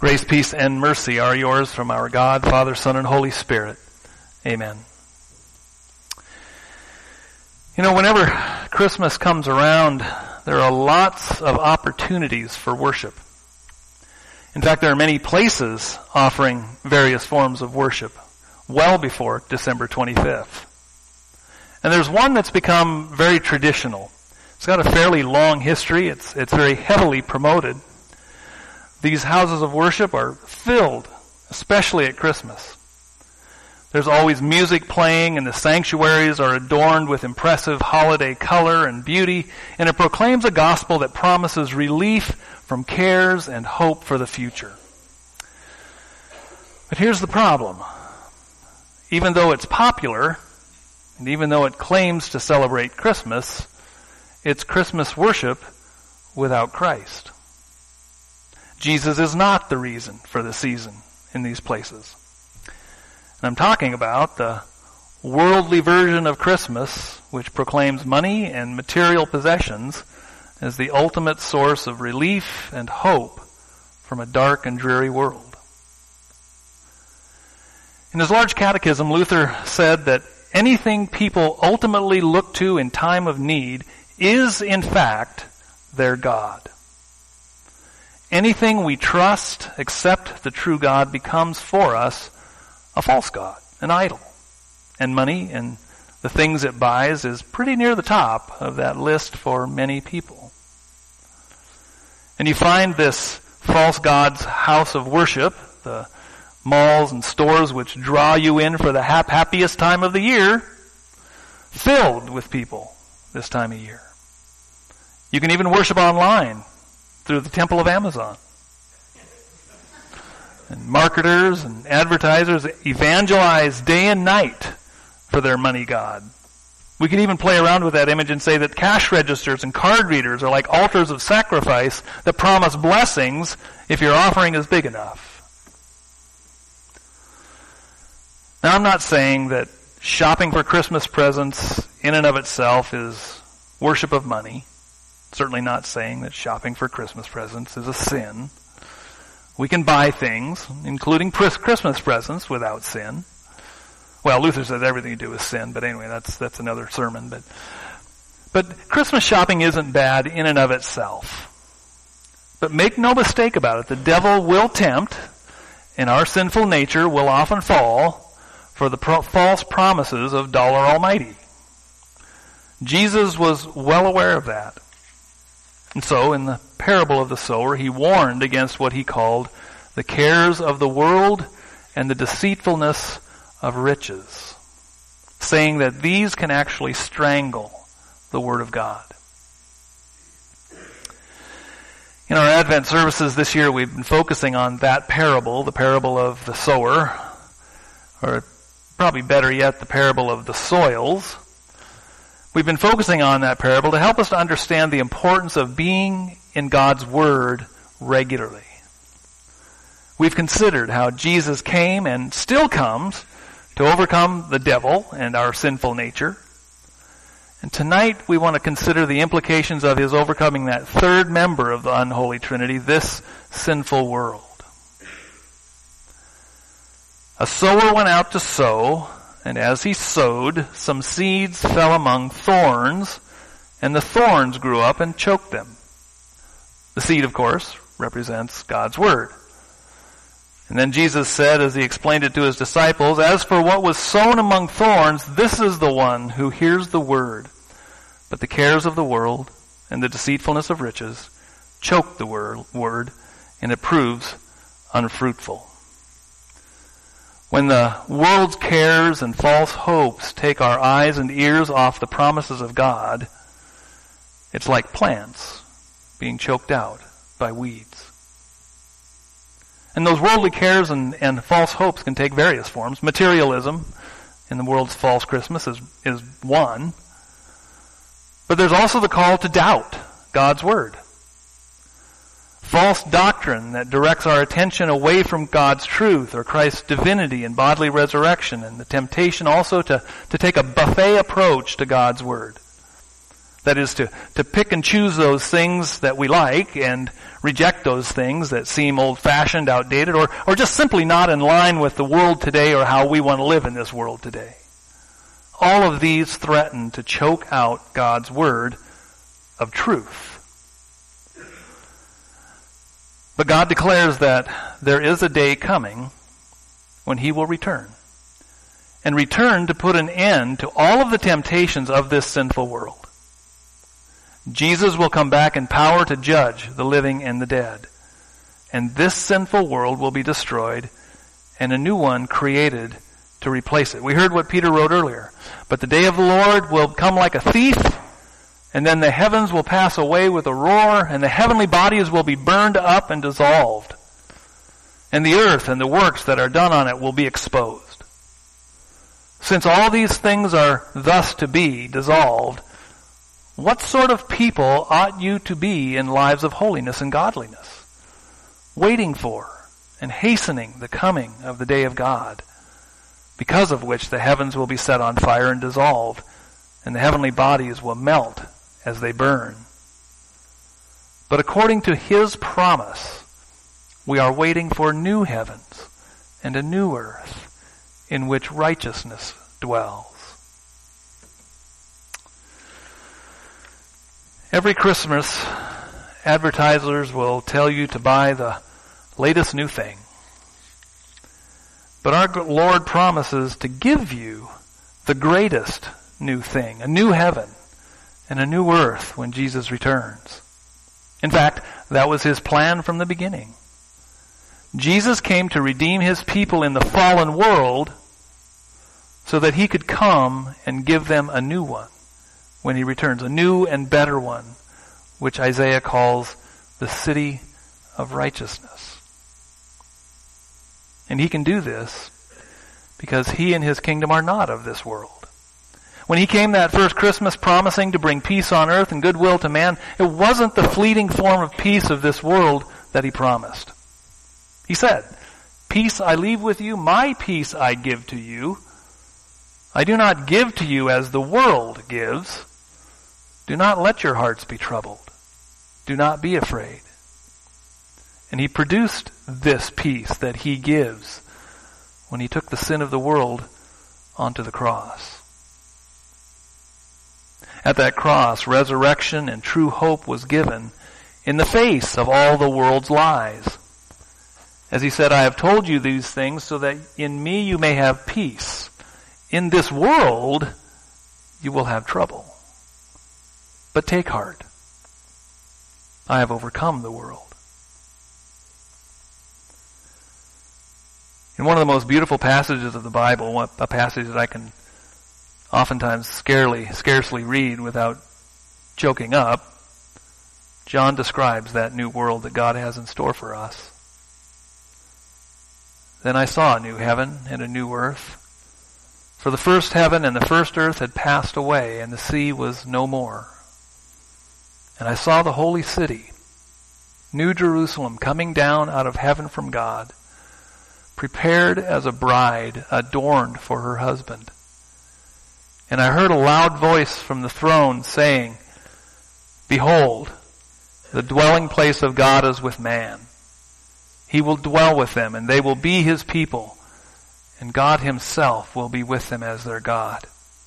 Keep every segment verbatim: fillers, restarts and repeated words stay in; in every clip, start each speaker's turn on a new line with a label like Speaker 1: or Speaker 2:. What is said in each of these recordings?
Speaker 1: Grace, peace, and mercy are yours from our God, Father, Son, and Holy Spirit. Amen. You know, whenever Christmas comes around, there are lots of opportunities for worship. In fact, there are many places offering various forms of worship well before December twenty-fifth. And there's one that's become very traditional. It's got a fairly long history. It's, it's very heavily promoted. These houses of worship are filled, especially at Christmas. There's always music playing, and the sanctuaries are adorned with impressive holiday color and beauty, and it proclaims a gospel that promises relief from cares and hope for the future. But here's the problem. Even though it's popular, and even though it claims to celebrate Christmas, it's Christmas worship without Christ. Jesus is not the reason for the season in these places. And I'm talking about the worldly version of Christmas, which proclaims money and material possessions as the ultimate source of relief and hope from a dark and dreary world. In his large catechism, Luther said that anything people ultimately look to in time of need is, in fact, their God. Anything we trust except the true God becomes for us a false god, an idol. And money and the things it buys is pretty near the top of that list for many people. And you find this false god's house of worship, the malls and stores which draw you in for the hap- happiest time of the year, filled with people this time of year. You can even worship online through the temple of Amazon. And marketers and advertisers evangelize day and night for their money god. We can even play around with that image and say that cash registers and card readers are like altars of sacrifice that promise blessings if your offering is big enough. Now, I'm not saying that shopping for Christmas presents in and of itself is worship of money. Certainly not saying that shopping for Christmas presents is a sin. We can buy things, including Christmas presents, without sin. Well, Luther says everything you do is sin, but anyway, that's that's another sermon. But but Christmas shopping isn't bad in and of itself. But make no mistake about it, the devil will tempt, and our sinful nature will often fall for the pro- false promises of Dollar Almighty. Jesus was well aware of that. And so, in the parable of the sower, he warned against what he called the cares of the world and the deceitfulness of riches, saying that these can actually strangle the Word of God. In our Advent services this year, we've been focusing on that parable, the parable of the sower, or probably better yet, the parable of the soils. We've been focusing on that parable to help us to understand the importance of being in God's Word regularly. We've considered how Jesus came and still comes to overcome the devil and our sinful nature. And tonight we want to consider the implications of his overcoming that third member of the unholy Trinity, this sinful world. A sower went out to sow, and as he sowed, some seeds fell among thorns, and the thorns grew up and choked them. The seed, of course, represents God's Word. And then Jesus said, as he explained it to his disciples, "As for what was sown among thorns, this is the one who hears the Word. But the cares of the world and the deceitfulness of riches choke the Word, and it proves unfruitful." When the world's cares and false hopes take our eyes and ears off the promises of God, it's like plants being choked out by weeds. And those worldly cares and, and false hopes can take various forms. Materialism in the world's false Christmas is, is one. But there's also the call to doubt God's Word. False doctrine that directs our attention away from God's truth or Christ's divinity and bodily resurrection, and the temptation also to, to take a buffet approach to God's Word. That is to, to pick and choose those things that we like and reject those things that seem old-fashioned, outdated, or, or just simply not in line with the world today or how we want to live in this world today. All of these threaten to choke out God's word of truth. But God declares that there is a day coming when he will return. And return to put an end to all of the temptations of this sinful world. Jesus will come back in power to judge the living and the dead. And this sinful world will be destroyed and a new one created to replace it. We heard what Peter wrote earlier. But the day of the Lord will come like a thief, and then the heavens will pass away with a roar, and the heavenly bodies will be burned up and dissolved. And the earth and the works that are done on it will be exposed. Since all these things are thus to be dissolved, what sort of people ought you to be in lives of holiness and godliness, waiting for and hastening the coming of the day of God, because of which the heavens will be set on fire and dissolved, and the heavenly bodies will melt as they burn. But according to his promise, we are waiting for new heavens and a new earth in which righteousness dwells. Every Christmas, advertisers will tell you to buy the latest new thing. But our Lord promises to give you the greatest new thing, a new heaven and a new earth when Jesus returns. In fact, that was his plan from the beginning. Jesus came to redeem his people in the fallen world so that he could come and give them a new one when he returns, a new and better one, which Isaiah calls the city of righteousness. And he can do this because he and his kingdom are not of this world. When he came that first Christmas promising to bring peace on earth and goodwill to man, it wasn't the fleeting form of peace of this world that he promised. He said, "Peace I leave with you, my peace I give to you. I do not give to you as the world gives. Do not let your hearts be troubled. Do not be afraid." And he produced this peace that he gives when he took the sin of the world onto the cross. At that cross, resurrection and true hope was given in the face of all the world's lies. As he said, "I have told you these things so that in me you may have peace. In this world you will have trouble. But take heart. I have overcome the world." In one of the most beautiful passages of the Bible, a passage that I can oftentimes scarcely, scarcely read without choking up, John describes that new world that God has in store for us. "Then I saw a new heaven and a new earth. For the first heaven and the first earth had passed away, and the sea was no more. And I saw the holy city, New Jerusalem, coming down out of heaven from God, prepared as a bride adorned for her husband. And I heard a loud voice from the throne saying, 'Behold, the dwelling place of God is with man. He will dwell with them, and they will be his people, and God himself will be with them as their God.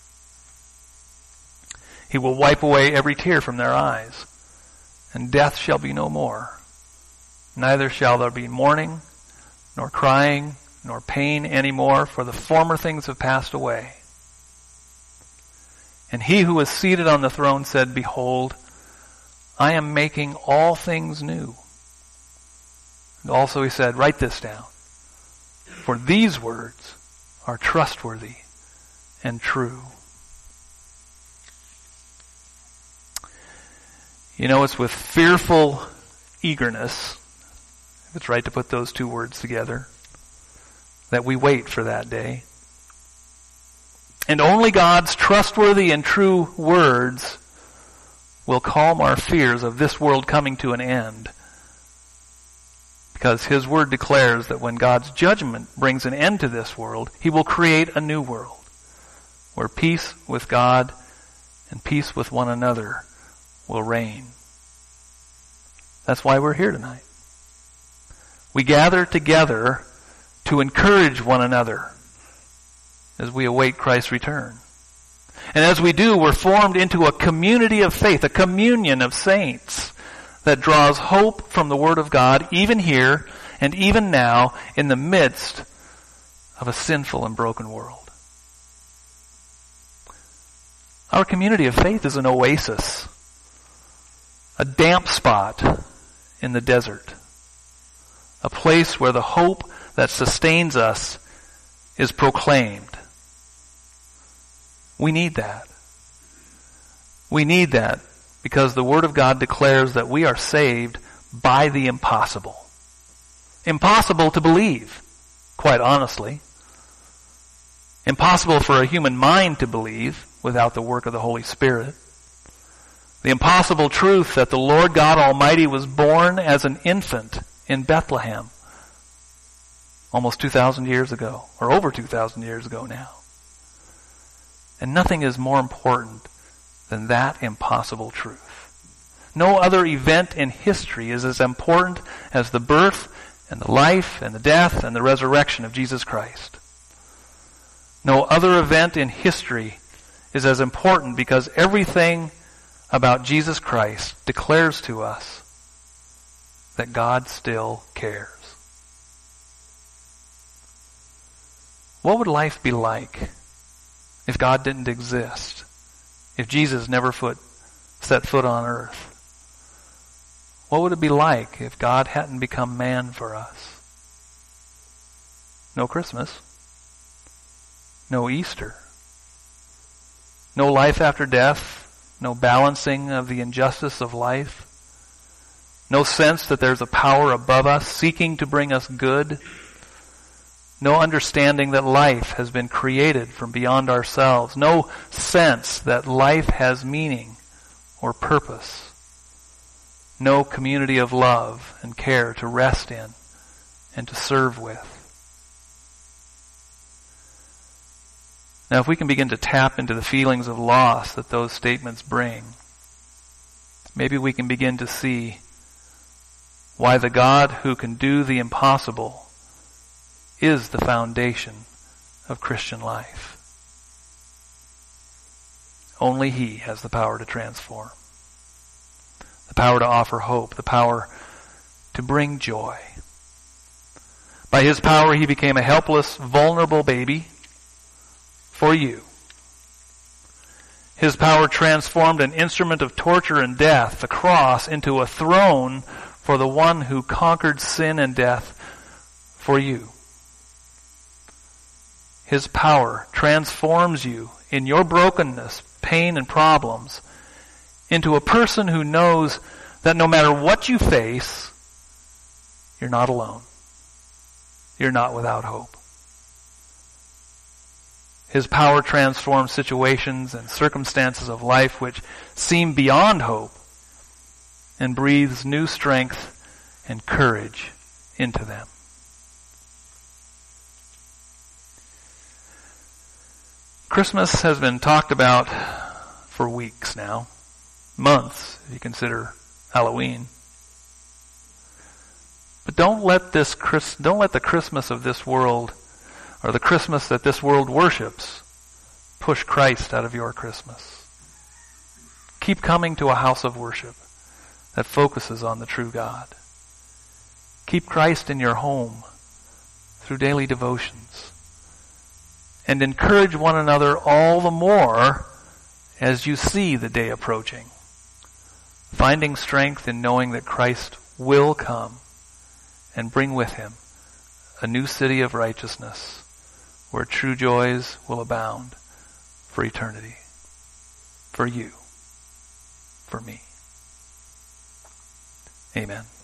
Speaker 1: He will wipe away every tear from their eyes, and death shall be no more. Neither shall there be mourning, nor crying, nor pain any more, for the former things have passed away.' And he who was seated on the throne said, 'Behold, I am making all things new.' And also he said, 'Write this down, for these words are trustworthy and true.'" You know, it's with fearful eagerness, if it's right to put those two words together, that we wait for that day. And only God's trustworthy and true words will calm our fears of this world coming to an end. Because his word declares that when God's judgment brings an end to this world, he will create a new world where peace with God and peace with one another will reign. That's why we're here tonight. We gather together to encourage one another as we await Christ's return. And as we do, we're formed into a community of faith, a communion of saints that draws hope from the Word of God, even here and even now in the midst of a sinful and broken world. Our community of faith is an oasis, a damp spot in the desert, a place where the hope that sustains us is proclaimed. We need that. We need that because the Word of God declares that we are saved by the impossible. Impossible to believe, quite honestly. Impossible for a human mind to believe without the work of the Holy Spirit. The impossible truth that the Lord God Almighty was born as an infant in Bethlehem almost two thousand years ago, or over two thousand years ago now. And nothing is more important than that impossible truth. No other event in history is as important as the birth and the life and the death and the resurrection of Jesus Christ. No other event in history is as important because everything about Jesus Christ declares to us that God still cares. What would life be like if God didn't exist? If Jesus never foot, set foot on earth? What would it be like if God hadn't become man for us? No Christmas. No Easter. No life after death. No balancing of the injustice of life. No sense that there's a power above us seeking to bring us good. No understanding that life has been created from beyond ourselves. No sense that life has meaning or purpose. No community of love and care to rest in and to serve with. Now, if we can begin to tap into the feelings of loss that those statements bring, maybe we can begin to see why the God who can do the impossible is the foundation of Christian life. Only He has the power to transform, the power to offer hope, the power to bring joy. By His power, He became a helpless, vulnerable baby for you. His power transformed an instrument of torture and death, the cross, into a throne for the one who conquered sin and death for you. His power transforms you in your brokenness, pain, and problems into a person who knows that no matter what you face, you're not alone. You're not without hope. His power transforms situations and circumstances of life which seem beyond hope and breathes new strength and courage into them. Christmas has been talked about for weeks now, months if you consider Halloween. But don't let this Chris, don't let the Christmas of this world, or the Christmas that this world worships, push Christ out of your Christmas. Keep coming to a house of worship that focuses on the true God. Keep Christ in your home through daily devotions. And encourage one another all the more as you see the day approaching, finding strength in knowing that Christ will come and bring with Him a new city of righteousness where true joys will abound for eternity, for you, for me. Amen.